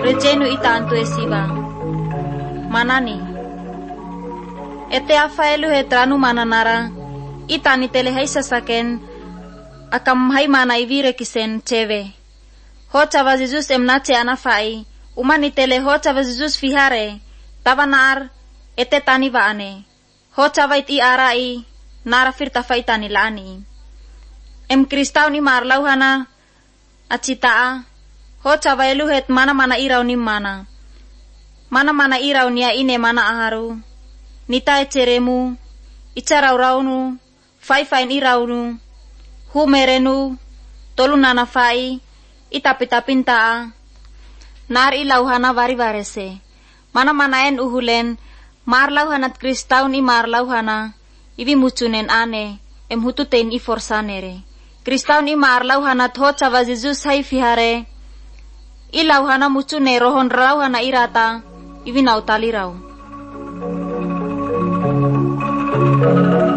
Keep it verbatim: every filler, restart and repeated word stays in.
rejenu ita antu esiba. Manani. Ete afaelu hetranu mananara. Ita ni telehai sasaken. Akam hai mana ivire kisen ceve. Hoca va Jesus emnace anafai. Umani tele hoca va Jesus fihare. Tabanar ete tani vaane. Hoca va iti arai. Nara firta faitani lani. Em kristau ni marlau hana. Acitaa. Hoca va eluhet mana mana irau ni mana. Mana mana irau nia ine mana aharu. Nita eceremu. Icarau raunu. Fai fain iraunu. Humerenu. Tolu nana fai. Itapitapintaa. Nar ilau hana vari varese. Mana mana en uhulen. Marlau hanat kristau ni marlau hana. Ivi mucunen ane. Em hututein i forsanere. Kristau ni marlau hanat hoca va Jesus hai fihare. Ilau hana mucune rohon rau hana irata. Ivi nautalirau.